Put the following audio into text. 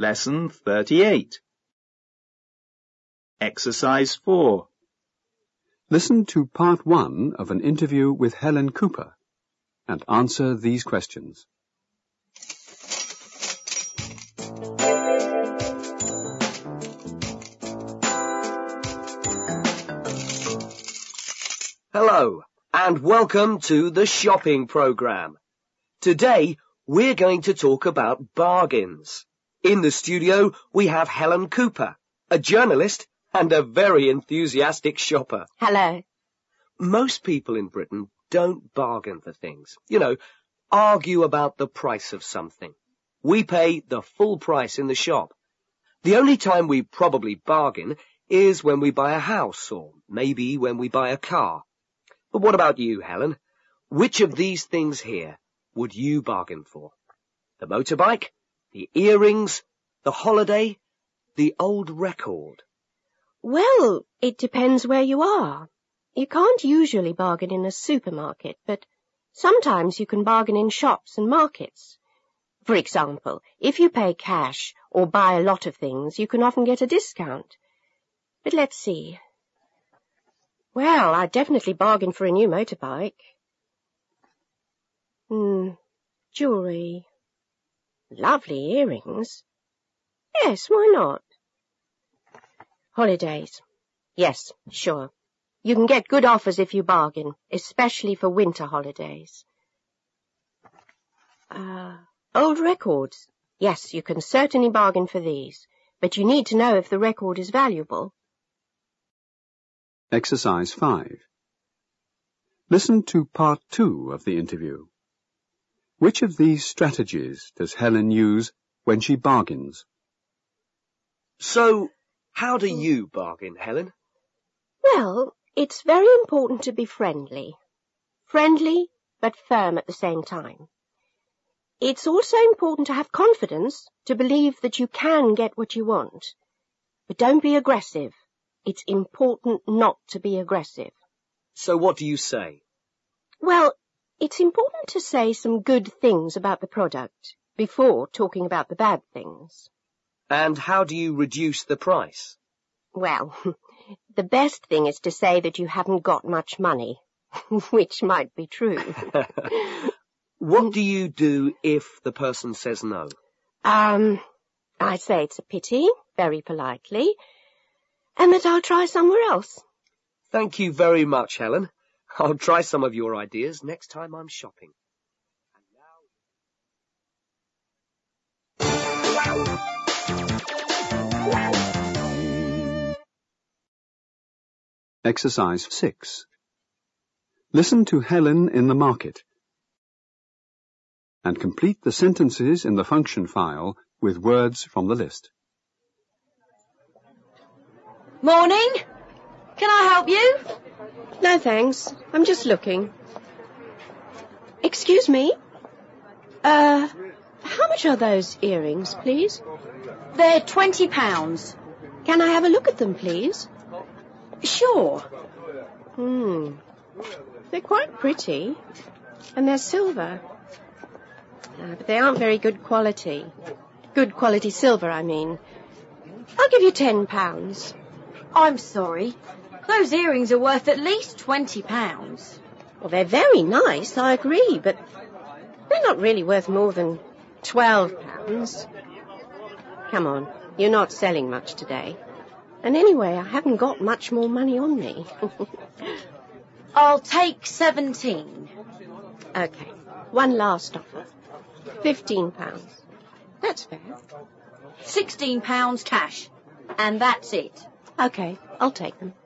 Lesson 38. Exercise 4. Listen to part 1 of an interview with Helen Cooper and answer these questions. Hello, and welcome to the shopping program. Today, we're going to talk about bargains. In the studio, we have Helen Cooper, a journalist and a very enthusiastic shopper. Hello. Most people in Britain don't bargain for things. Argue about the price of something. We pay the full price in the shop. The only time we probably bargain is when we buy a house, or maybe when we buy a car. But what about you, Helen? Which of these things here would you bargain for? The motorbike, the earrings, the holiday, the old record? Well, it depends where you are. You can't usually bargain in a supermarket, but sometimes you can bargain in shops and markets. For example, if you pay cash or buy a lot of things, you can often get a discount. But let's see. Well, I'd definitely bargain for a new motorbike. Jewellery. Lovely earrings. Yes, why not? Holidays. Yes, sure. You can get good offers if you bargain, especially for winter holidays. Old records. Yes, you can certainly bargain for these, but you need to know if the record is valuable. Exercise 5. Listen to part 2 of the interview. Which of these strategies does Helen use when she bargains? So, how do you bargain, Helen? Well, it's very important to be friendly. Friendly, but firm at the same time. It's also important to have confidence, to believe that you can get what you want. But don't be aggressive. It's important not to be aggressive. So what do you say? Well, it's important to say some good things about the product before talking about the bad things. And how do you reduce the price? Well, the best thing is to say that you haven't got much money, which might be true. What do you do if the person says no? I say it's a pity, very politely, and that I'll try somewhere else. Thank you very much, Helen. I'll try some of your ideas next time I'm shopping. Exercise 6. Listen to Helen in the market and complete the sentences in the function file with words from the list. Morning. Can I help you? No, thanks. I'm just looking. Excuse me? How much are those earrings, please? They're £20. Can I have a look at them, please? Sure. They're quite pretty. And they're silver. But they aren't very good quality. Good quality silver, I mean. I'll give you £10. I'm sorry. Those earrings are worth at least £20. Well, they're very nice, I agree, but they're not really worth more than £12. Come on, you're not selling much today. And anyway, I haven't got much more money on me. I'll take 17. Okay, one last offer. £15. That's fair. £16 cash. And that's it. Okay, I'll take them.